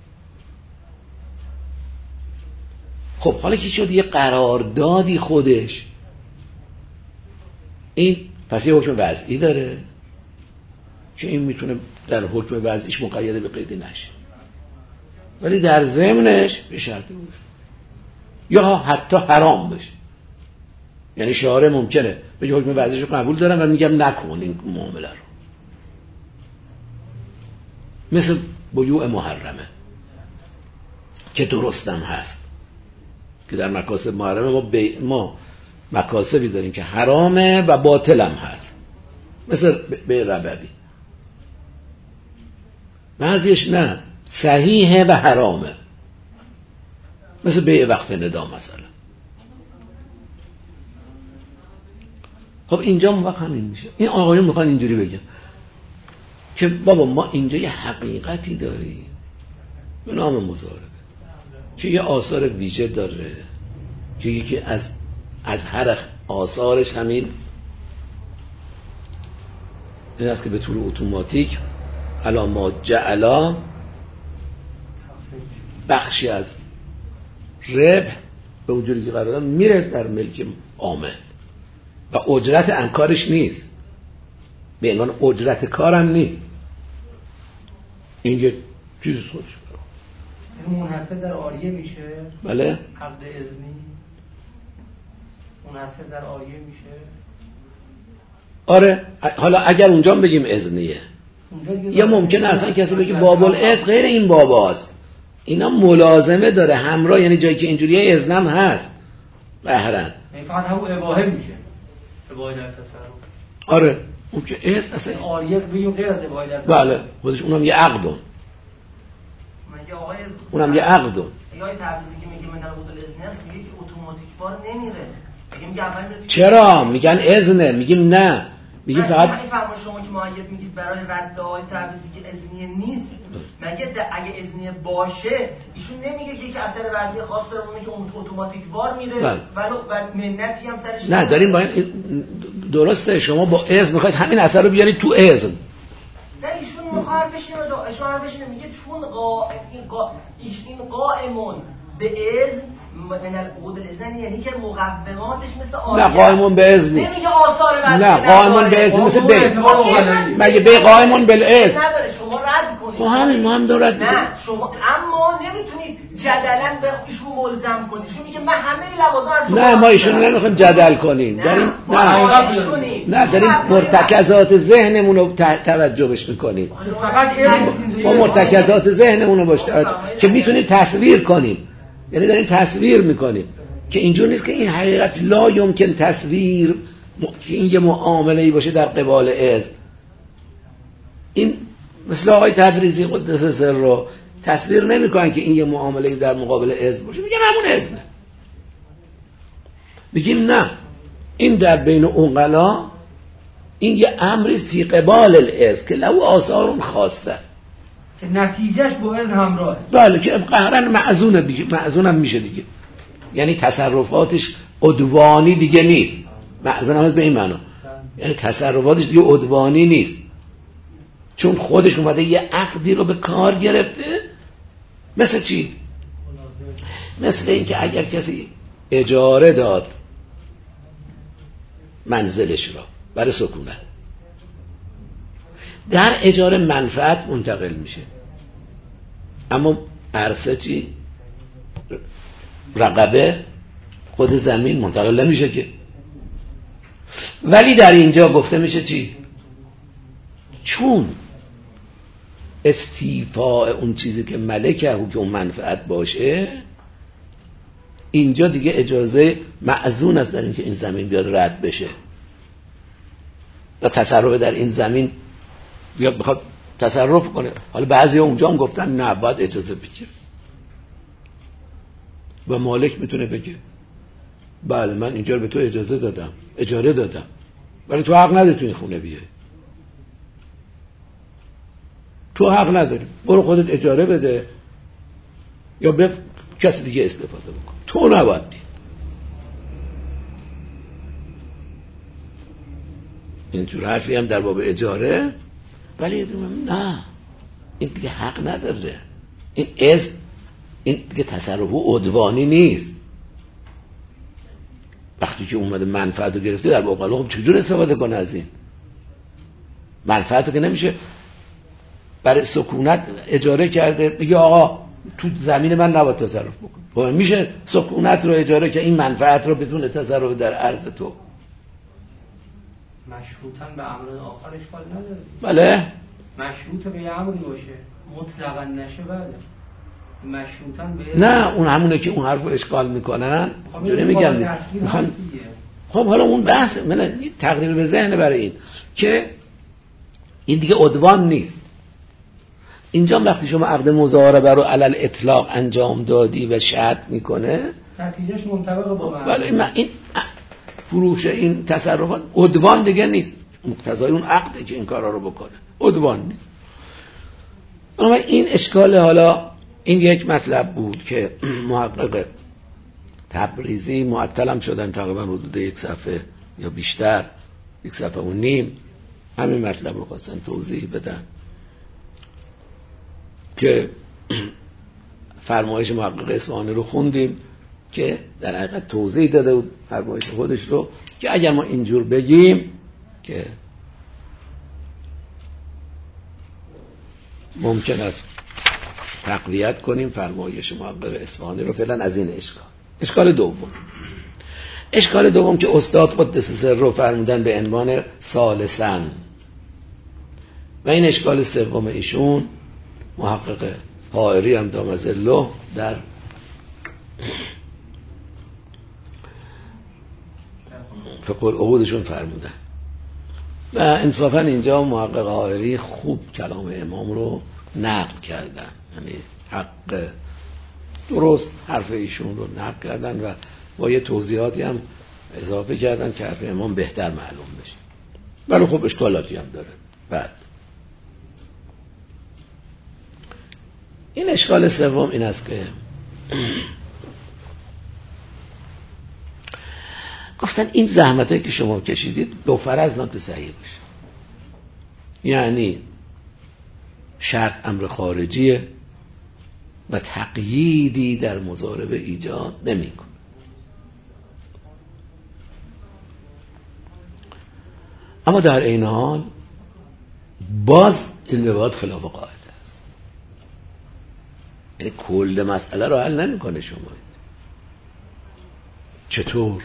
[SPEAKER 1] خب حالا که شد یه قراردادی خودش، این پس یه حکم وضعی داره که این میتونه در حکم وضعیش مقید به قید نشه، ولی در ضمنش به شرطی باشه یا حتی حرام بشه. یعنی شارع ممکنه بگه حکم وضعیش رو قبول دارم و میگم نکن این معامله رو، مثل بیوع محرمه که درستم هست که در مکاسب محرمه ما مکاسبی داریم که حرامه و باطلم هست، مثل بیع ربوی. بعضیش نه، صحیحه و حرامه، مثل بیع وقت ندا مثلا. خب اینجا موقع همین میشه. این آقایون میخوان اینجوری بگن که بابا ما اینجا یه حقیقتی داریم به نام مضاربه که یه آثار ویژه داره که یکی از هر آثارش همین این است که به طور اتوماتیک علا ما جعلا بخشی از ربح به اونجوری که قراره میره در ملک عامل و اجرت انکارش نیست، به عنوان اجرت کارم نیست، این یه چیز خودش
[SPEAKER 3] این منحصر در عاریه میشه.
[SPEAKER 1] بله
[SPEAKER 3] عقد اذنی منحصر در عاریه میشه.
[SPEAKER 1] آره حالا اگر اونجا بگیم اذنیه، یا ممکنه اصلا کسی بگه باب الاذن غیر این باباست، اینا ملازمه داره همراه، یعنی جایی که اینجوریه اذنم هست بهرن،
[SPEAKER 3] یعنی فقط همون اباحه میشه، اباحه در تصرف.
[SPEAKER 1] آره اون که اذن اصلا
[SPEAKER 3] عاریه بگیم غیر از اباحه در تصرف.
[SPEAKER 1] بله خودش اونم یه عقدون، اونم یه عقدون.
[SPEAKER 5] یا تعویضی که میگه من عقد الاذن است میگه که اتوماتیک بار نمیره، میگه اول میره.
[SPEAKER 1] چرا میگن اذنه؟ میگیم نه، میگیم فقط
[SPEAKER 5] این فرما شما که معید میگید برای رد دعای تعویضی که اذنیه نیست، مگه اگه اذنیه باشه ایشون نمیگه که یک اثر وضعی خاص داره اون که اتوماتیک بار میره ولو منتی هم سرش
[SPEAKER 1] نه داریم. با درسته شما با اذن میخواید همین اثر رو بیارید تو اذن.
[SPEAKER 5] نه ایشون مخالف بشینه میگه چون این قائمون به اذن من العقود الاذن، یعنی که مقوماتش مثل
[SPEAKER 1] نه قائمون به اذن نیست،
[SPEAKER 5] نمیگه آثار وضعی
[SPEAKER 1] نه قائمون به اذن مثل مگه به قائمون بالاذن
[SPEAKER 5] نداره، شما رد کنید.
[SPEAKER 1] ما هم دارد
[SPEAKER 5] نه شما اما نمیتونید جدلا به ایشون ملزم کنید. ایشون میگه من همه لوازم شما
[SPEAKER 1] نه ما ایشون رو نمیخوایم جدل کنیم، داریم داریم مرتکزات ذهنمون رو توجهش میکنیم. ما مرتکزات ذهنمون رو که میتونیم تصویر کنیم، یعنی داریم تصویر میکنیم که اینجور نیست که این حقیقت لا یمکن تصویر، که این یه معامله‌ای باشه در قبال اذن. این مثل آقای تبریزی قدس سر رو تصویر نمیکنن که این یه معامله‌ای در مقابل اذن باشه، میگن همون اذنه. میگیم نه، این در بین عقلا این یه امری فی قبال الاذن که له آثار خاصه،
[SPEAKER 4] که نتیجهش با اذن همراهه.
[SPEAKER 1] بله، که قهرن معزونه دیگه، معزونم میشه دیگه، یعنی تصرفاتش عدوانی دیگه نیست. معزون هم به این معنا یعنی تصرفاتش دیگه عدوانی نیست، چون خودش اومده یه عقدی رو به کار گرفته. مثل چی؟ مثل این که اگر کسی اجاره داد منزلش را برای سکونت، در اجاره منفعت منتقل میشه، اما عرصه چی؟ رقبه خود زمین منتقل نمیشه که. ولی در اینجا گفته میشه چی؟ چون استیفاء اون چیزی که ملکه که اون منفعت باشه، اینجا دیگه اجازه معزون است در اینکه این زمین بیاد رد بشه و تصرف در این زمین بیاد بخواد تصرف کنه. حالا بعضی اونجا هم گفتن نه، باید اجازه بگیر و مالک میتونه بگه بله من اینجا رو به تو اجازه دادم، اجاره دادم، ولی تو حق نداری تو این خونه بیای، تو حق نداری، برو خودت اجاره بده یا به کسی دیگه استفاده بکن، تو نباید بی. اینجور حرفی هم در باب اجاره، ولی نه، این دیگه حق نداره، این دیگه تصرف عدوانی نیست. وقتی که اومده منفعت رو گرفته در واقع خب چجور استفاده کنه از این منفعت رو؟ که نمیشه برای سکونت اجاره کرده بگه آقا تو زمین من نباید تصرف بکن. خب میشه سکونت رو اجاره که این منفعت رو بدون تصرف در ارض تو
[SPEAKER 3] مشروطاً به امر آخر اشکال نداره.
[SPEAKER 1] بله
[SPEAKER 3] مشروط به یه امری باشه مطلقاً نشه، بله مشروطاً به
[SPEAKER 1] نه، اون همونه که اون حرف رو اشکال میکنن جوری میگن. خب حالا اون بحث من تقدیر به ذهن برای این که این دیگه عدوان نیست. اینجا وقتی شما عقد مضاربه رو علل اطلاق انجام دادی و شرط میکنه،
[SPEAKER 3] نتیجهش منطبق با
[SPEAKER 1] بله این فروش این تصرفات عدوان دیگه نیست، مقتضای اون عقده که این کارا رو بکنه، عدوان نیست. اما این اشکال، حالا این یک مطلب بود که محقق تبریزی معطلم شدن تقریبا حدود 1 صفحه یا بیشتر، 1 صفحه و نیم همین مطلب رو خواستن توضیح بدن که فرمایش محقق اصفهانی رو خوندیم که در حقیقت توضیح داده بود فرمایش خودش رو که اگر ما اینجور بگیم که ممکن است تقویت کنیم فرمایش محقق اصفهانی رو. فعلا از این اشکال دوم که استاد قدس سر رو فرمودن به عنوان ثالثاً، و این اشکال سوم ایشون محقق حائری هم دام ظله در فقه العقودشون فرمودن و انصافاً اینجا محقق حائری خوب کلام امام رو نقل کردن، یعنی حق درست حرف ایشون رو نقل کردن و با یه توضیحاتی هم اضافه کردن که حرف امام بهتر معلوم بشه، ولی خب اشکالاتی هم داره. بعد این اشکال سوم این است که گفتن این زحمتایی که شما کشیدید دو فرض که صحیح باشه، یعنی شرط امر خارجیه و تقییدی در مضاربه ایجاد نمی‌کنه. اما در این حال باز این روایت خلاف قاعده است. یعنی کل مسئله رو حل نمیکنه. شما چطور؟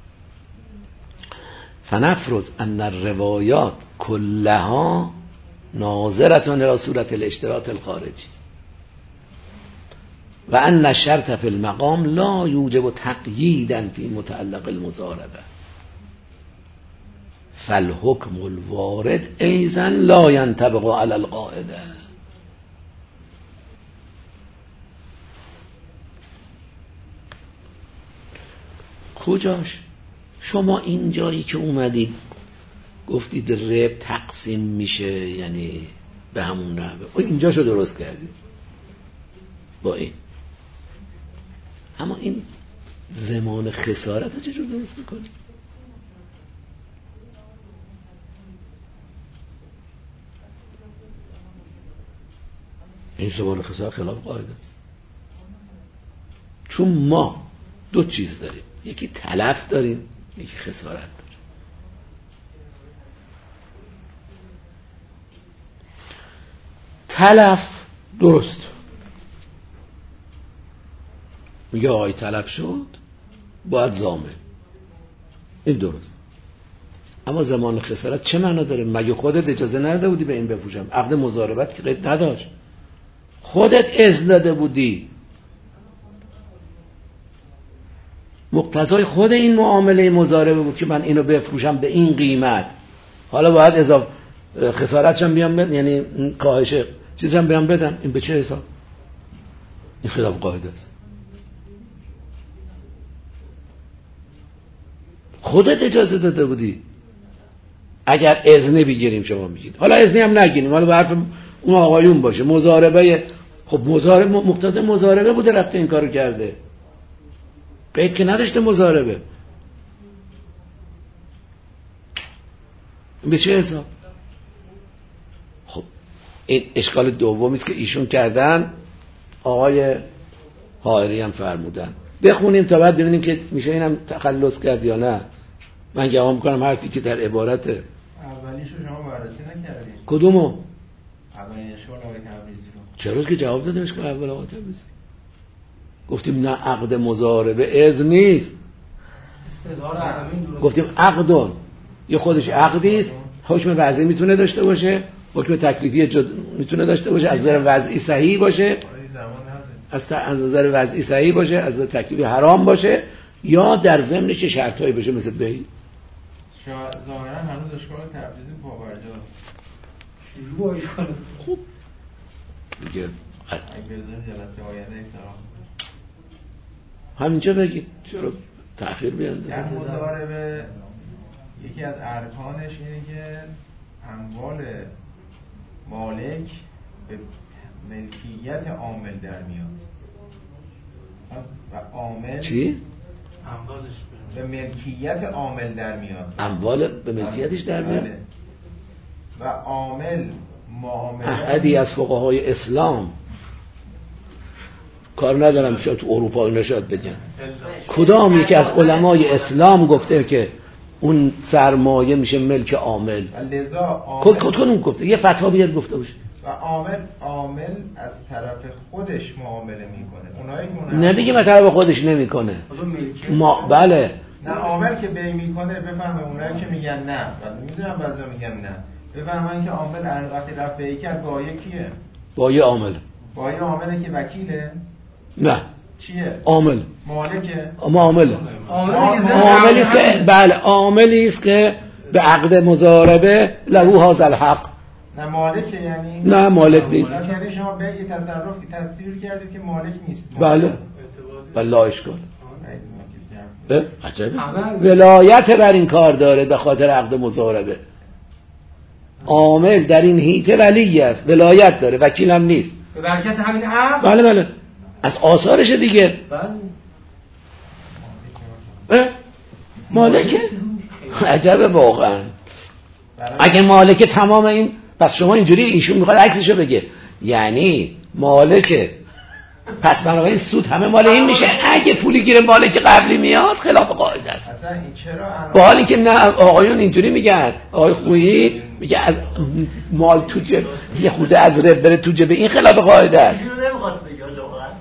[SPEAKER 1] فنفرض ان الروایات كلها ناظرة الى صورة الاشتراط الخارجي و ان الشرط في المقام لا يوجب تقييدا في متعلق المضاربه فالحكم الوارد ايضا لا ينطبق على القاعده. کجاش؟ شما این جایی که اومدید گفتید رب تقسیم میشه یعنی به همون نحوه، اینجاشو درست کردید با این، اما این زمان خسارت رو چجور درست میکنید؟ این زمان خسارت خلاف قاعده است. چون ما دو چیز داریم، یکی تلف داریم، یکی خسارت داریم. تلف درست میگه آقای تلف شد باید ضامن، این درست. اما زمان خسارت چه معنا داره؟ مگه خودت اجازه نداده بودی به این بفروشم؟ عقد مضاربت که قید نداشت، خودت اذن داده بودی، مقتضای خود این معامله مضاربه بود که من اینو بفروشم به این قیمت، حالا باید اضافه خسارتشم بیام بدم، یعنی کاهش چیزم بیام بدم. این به چه حساب؟ این خلاف قاعده است. خودت اجازه داده بودی. اگر اذن بگیریم شما میگید، حالا اذنی هم نگیریم، حالا به حرف اون آقایون باشه، مضاربه، خب مضاربه مقتضای مضاربه بوده رفته این کارو کرده، قید که نداشته مضاربه. به چه حساب؟ خب این اشکال دومی است که ایشون کردن، آقای حائری هم فرمودن. بخونیم تا بعد ببینیم که میشه اینم تخلص کرد یا نه. من گمان میکنم حرفی که در عبارت
[SPEAKER 2] اولیشو شما بررسی نکردید.
[SPEAKER 1] کدومو؟
[SPEAKER 2] اولیشو آقای تبریزی رو.
[SPEAKER 1] چرا که جواب دادمش که اول آقای تبریزی گفتیم نه عقد مضاربه اذن نیست، گفتیم عقدون یه خودش عقدی است، حکم وضعی میتونه داشته باشه، حکم تکلیفی میتونه داشته باشه، از نظر وضعی صحیح باشه، از نظر وضعی صحیح باشه، از نظر تکلیفی حرام باشه، یا در ضمن چه شرطایی باشه مثل بی.
[SPEAKER 2] ظاهرا هنوز اشکال تبریزی پابرجاست.
[SPEAKER 3] چجوری با اشکال؟
[SPEAKER 1] خوب دیگه
[SPEAKER 2] اگه بذاریم جلسه آینده اکسرام
[SPEAKER 1] همینجا بگید چرا تأخیر بیانده.
[SPEAKER 2] در مضاربه یکی از ارکانش اینه که اموال مالک به ملکیت عامل در میاد و عامل
[SPEAKER 1] چی؟
[SPEAKER 2] اموالش به ملکیت عامل در میاد،
[SPEAKER 1] اموال به ملکیتش در میاد.
[SPEAKER 2] بله. و عامل معامله
[SPEAKER 1] احدی از فقهای اسلام، کار ندارم شاید تو اروپا نشاد بگن، کدام یکی از علمای اسلام گفته که اون سرمایه میشه ملک عامل؟ کدوم گفته؟ یه فتوا بیاد گفته باشه.
[SPEAKER 2] و عامل از طرف خودش معامله میکنه، اونایی که
[SPEAKER 1] نمیگه از طرف خودش نمیکنه. بله
[SPEAKER 2] نه، عامل که بی میکنه بفهمه، اونایی که میگن نه، بعد میدونم بعضا میگن نه، بفهمن که عامل وقتی رفت به کرد با یکیه، با یه عامل، با یه عامله که وکیله،
[SPEAKER 1] نه
[SPEAKER 2] چیه؟
[SPEAKER 1] عامل،
[SPEAKER 2] مالکه،
[SPEAKER 1] عاملی است که بله عاملی است که به عقد مضاربه له هذا الحق.
[SPEAKER 2] نه مالکه، یعنی
[SPEAKER 1] نه مالک نیست.
[SPEAKER 2] یعنی شما به یه تصرف که تصدیق کردید که مالک نیست.
[SPEAKER 1] بله والله اشکال. عجبه ولایت بر این کار داره به خاطر عقد مضاربه. عامل در این حیطه ولی است، ولایت داره، وکیل هم نیست.
[SPEAKER 3] به برکت همین عقد.
[SPEAKER 1] بله بله از آثارش دیگه. بله مالکه. عجبه واقعا. اگه مالکه تمام این، پس شما اینجوری ایشون میخواد عکسشو بگه، یعنی مالکه، پس بنابراین سود همه مال این میشه. اگه پولی گیره مالک قبلی میاد خلاف قاعده است. با حالی که نه آقایون اینجوری میگن، آقای خویی میگه از مال تو جب یه خوده از رب بره تو جب، این خلاف قاعده است.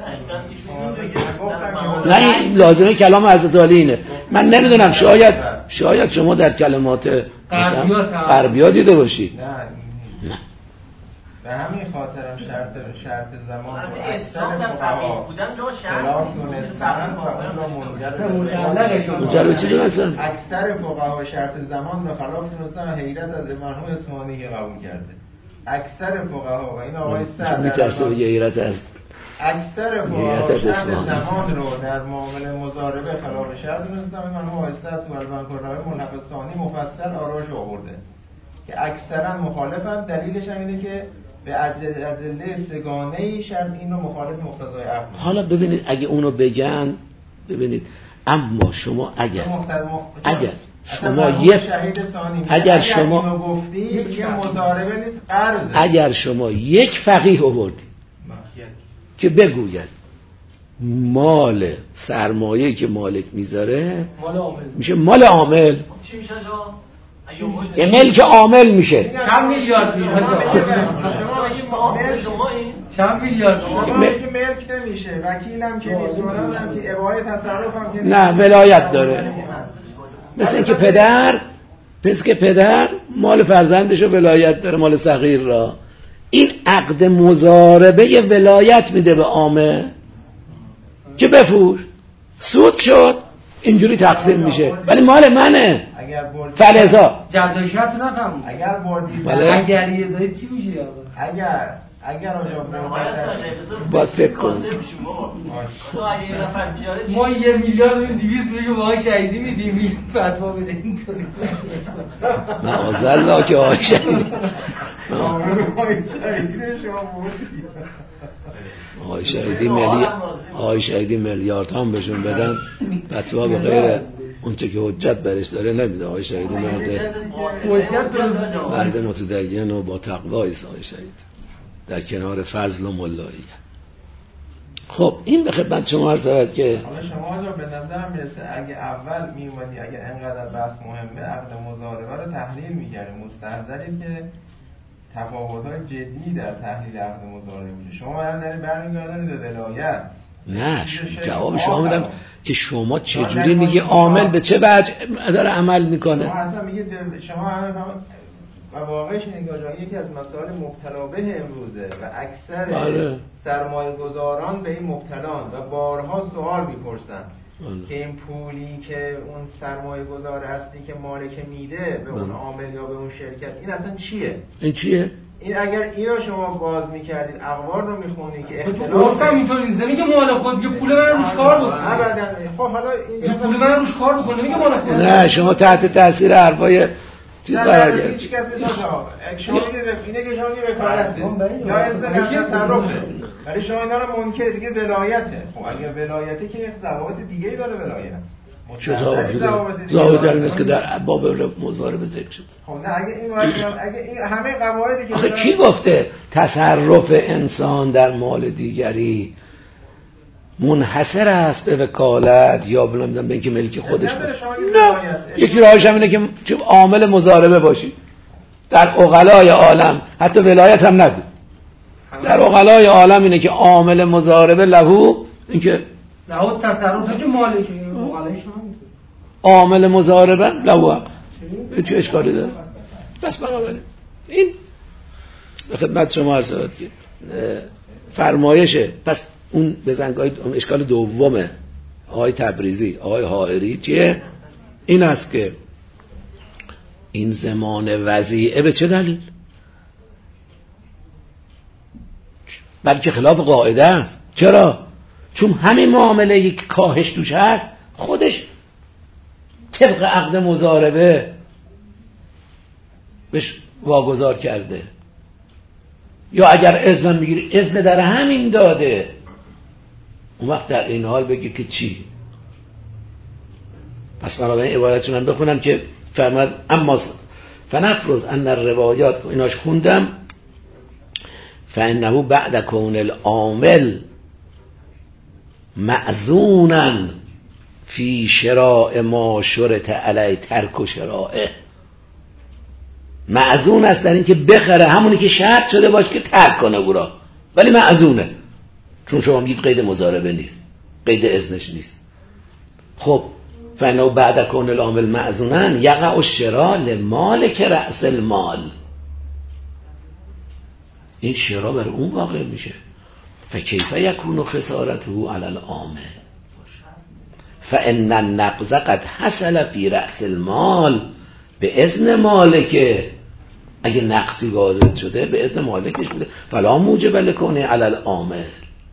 [SPEAKER 1] نه لازمه کلام حضرت علی اینه. من نمیدونم شاید شما در کلمات غربی‌ها دیده باشید.
[SPEAKER 2] نه به همین خاطرم شرط زمان رو اکثر فقها خلاف دونستن و اون را منجر به چی دونستن؟ اکثر فقها شرط زمان را خلاف دونستن و حیرت از مرحوم اصفهانی که قبول کرده. اکثر فقها و این آقای سعد
[SPEAKER 1] میترسه بگه حیرت از
[SPEAKER 2] اکثر فقها شرط زمان رو در معامله مضاربه خلاف شرط دونستن و مرحوم آقای سعد تو البنکرنامه ملحق ثانی مفصل آراش آورده که اکثرا مخالفن. دلیلش هم اینه که به ادله سگانه‌ای شرط این رو مخالف مقتضای عقل.
[SPEAKER 1] حالا ببینید اگه اونو بگن ببینید، اما شما اگر شما اگر شما یک فقیه آوردید که بگوید مال سرمایه‌ای که مالک میذاره میشه مال عامل،
[SPEAKER 5] چی میشه
[SPEAKER 1] یه ملک عامل میشه.
[SPEAKER 4] چند میلیارد چند میلیارد
[SPEAKER 2] که ملک نمیشه، وکیلم که نیست، منم که اباحه تصرفم که
[SPEAKER 1] نه ولایت داره. مثل که پدر مال فرزندشو ولایت داره، مال صغیر را. این عقد مضاربه ولایت میده به عامه که بفروش، سود شد اینجوری تقسیم میشه، ولی مال منه. فلزا
[SPEAKER 4] جداشت نفهم
[SPEAKER 2] اگر بردید
[SPEAKER 4] اگر یه داری چی میشه؟
[SPEAKER 2] اگر
[SPEAKER 1] باید فکر کن
[SPEAKER 4] ما 1 میلیارد و 200 میلیون به شهیدی میدیم فتوا بده اینطوری.
[SPEAKER 1] معاذالله که آقای شهیدی آقای شهیدی میلیارد هم بهشون بدن فتوا به غیر اونچه که حجت برش داره نمیده. آقای شهیدی مرد متدین و با تقوی است. آقای شهیدی در کنار فضل و ملایی. خب این به خدمت شما عرض شود که
[SPEAKER 2] شما رو به نظر میرسه اگه اول میومدی اگه انقدر بحث مهمه عقد مضاربه رو تحلیل می‌کردی، مستحضرید که تفاوت‌های جدی در تحلیل عقد مضاربه میشه. شما الان برمیگردید به ولایت. نه
[SPEAKER 1] جواب شما میدم که شما چجوری میگی عامل به چه وجه داره عمل میکنه؟
[SPEAKER 2] شما اصلا میگید شما همه و واقعش اینه یکی از مسائل مبتلا به امروزه و اکثر سرمایه گذاران به این مبتلان و بارها سوال میپرسن که این پولی که اون سرمایه گذار اصلی که مالک میده به اون عامل یا به اون شرکت، این اصلا چیه؟
[SPEAKER 1] این چیه؟
[SPEAKER 2] این اگر اینو شما باز میکردید اقوال رو میخونی که اختلاف
[SPEAKER 4] اینطوری نیست، نمیگه مال خود، میگه پول من روش کار بکنه.
[SPEAKER 2] ابدا. خب حالا
[SPEAKER 4] این پول من روش کار بکنه، نمیگه مال خود.
[SPEAKER 1] نه شما تحت تاثیر حرفای چیز قرار گرفتید.
[SPEAKER 2] هیچ کسی داشت اکشنی اینه که شما وکالت یا اصلا تصرفه، ولی شما اینا رو منکر دیگه ولایته. خب اگه ولایته که ضوابط دیگه‌ای داره ولایت.
[SPEAKER 1] چه ضوابط نیست که در باب مضاربه ذکر شده.
[SPEAKER 2] خب نه اگه این همه قواعدی که
[SPEAKER 1] آخه کی گفته تصرف انسان در مال دیگری منحصر است به وکالت یا بلندم به اینکه ملک خودش باشه؟ نه یکی راهش هم اینه که عامل مضاربه باشی. در عقلای عالم حتی ولایت هم نگو، در عقلای عالم اینه که عامل مضاربه لهو، اینکه
[SPEAKER 4] لهو تصرف که مالشه، عقلایش هم
[SPEAKER 1] عامل مضاربه لهو چه اشکالی داره؟ بس بنابراین این به خدمت شما عرض شد که فرمایشه. پس اون بزنگاه اون اشکال دومه آقای تبریزی آقای حائری چیه؟ این است که این زمان وضیعه به چه دلیل؟ بلکه خلاف قاعده است. چرا؟ چون همین معامله یک کاهش توش هست خودش طبق عقد مضاربه بهش واگذار کرده، یا اگر اذن میگیری اذن در همین داده، اون وقت در این حال بگی که چی؟ پس بنابراین عبارتشون هم بخونم که فرماد اما فنفرض ان الروایات، ایناش خوندم، فانه بعد کون العامل معزونا فی شراء ما شرط علی ترک و شرائه، معزون است در این که بخره همونی که شرط شده باشه که ترک کنه او را، ولی معزونه، چون شما میگید قید مضاربه نیست. قید اذنش نیست. خب فانه بعد کون العامل معزونا یقع الشراء لمالک رأس المال، این شراء بر اون واقع میشه. فکیف یکون خسارته علی العامل فان النقض قد حصل فی رأس المال به اذن مالکه، اگه نقصی وارد شده به اذن مالکش بوده، فلا موجب لکونه علی العامل.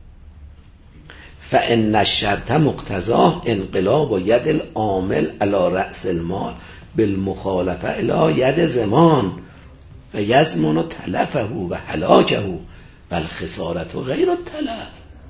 [SPEAKER 1] فان الشرط مقتضاه انقلاب ید العامل علی رأس المال بالمخالفه الی ید زمان و یضمن تلفه و هلاکه بل خسارت و غیر التلف.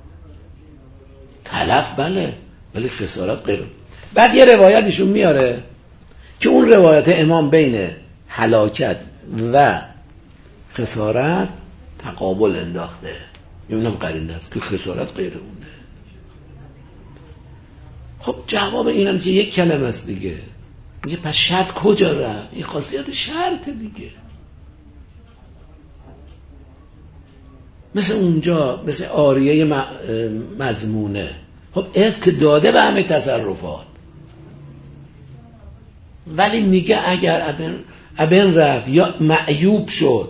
[SPEAKER 1] تلف بله ولی خسارت غیر. بعد یه روایتشون میاره که اون روایت امام بین هلاکت و خسارت تقابل انداخته، اینم قرینه است که خسارت غیر اونه. خب جواب اینم که یک کلمه است دیگه، میگه پس شرط کجا رفت؟ این خاصیت شرط دیگه. مثل اونجا مثل آریه مضمونه، خب از که داده به همه تصرفات، ولی میگه اگر ابن رفت یا معیوب شد،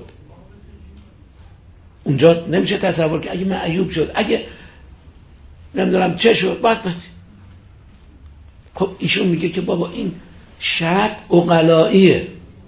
[SPEAKER 1] اونجا نمیشه تصور که اگه معیوب شد، اگه نمیدونم چه شد باید. خب ایشون میگه که بابا این شرط عقلاییه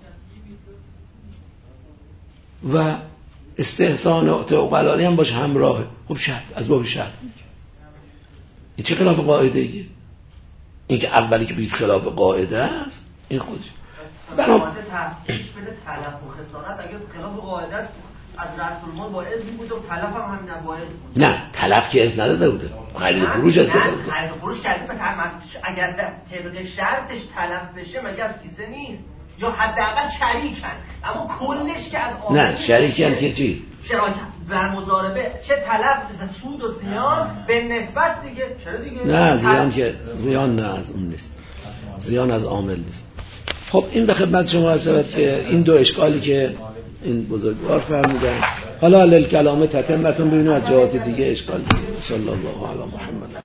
[SPEAKER 1] و استحسانات عقلایی هم باش همراهه. خب شرط از باب شرط میگه این چه خلاف قاعده ایه؟ این که اولی که بید خلاف قاعده است این خودش
[SPEAKER 5] برای تحقیش بده تلف و خسارت اگر خلاف قاعده است از رسول الله با اذن بود و تلف هم همین با اذن بود.
[SPEAKER 1] نه تلف که اذن نداده بوده، خرید فروش از داده بوده.
[SPEAKER 5] خرید فروش کردی به اگر طبق شرطش تلف بشه مگه از کیسه نیست یا حداقل شریکن، اما کلش که از عامل
[SPEAKER 1] نه شریکن که چی؟
[SPEAKER 5] شراکت بر مضاربه چه تلف سود و زیان به نسبت دیگه. چرا دیگه؟
[SPEAKER 1] نه زیان که زیان نه از اون نیست، زیان از عامل نیست. خب این به خدمت شما عرض شود که این دو اشکالی که این بزرگوار فرمودن، حالا للکلام تتمتون ببینیم از جهات دیگه اشکال. صلی الله علی محمد.